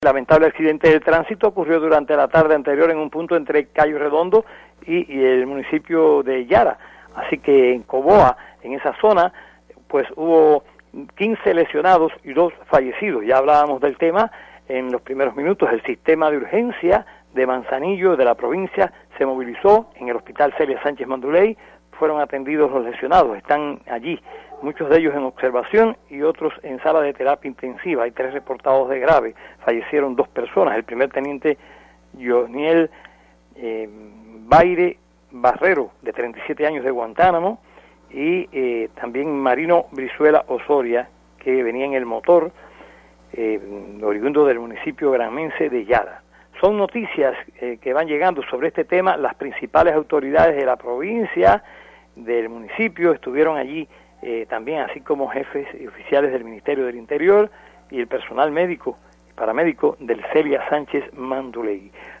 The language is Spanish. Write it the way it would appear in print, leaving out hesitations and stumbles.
Lamentable accidente de tránsito ocurrió durante la tarde anterior en un punto entre Cayo Redondo y el municipio de Yara. Así que en Coboa, en esa zona, pues hubo 15 lesionados y 2 fallecidos. Ya hablábamos del tema en los primeros minutos. El sistema de urgencia de Manzanillo, de la provincia, se movilizó en el Hospital Celia Sánchez Manduley. Fueron atendidos los lesionados, están allí, muchos de ellos en observación y otros en sala de terapia intensiva. Hay 3 reportados de grave, fallecieron 2 personas, el primer teniente Joniel Baire Barrero, de 37 años, de Guantánamo, y también Marino Brizuela Osoria, que venía en el motor, oriundo del municipio granmense de Yara. Son noticias que van llegando sobre este tema. Las principales autoridades de la provincia, del municipio, estuvieron allí también, así como jefes y oficiales del Ministerio del Interior y el personal médico y paramédico del Celia Sánchez Manduley.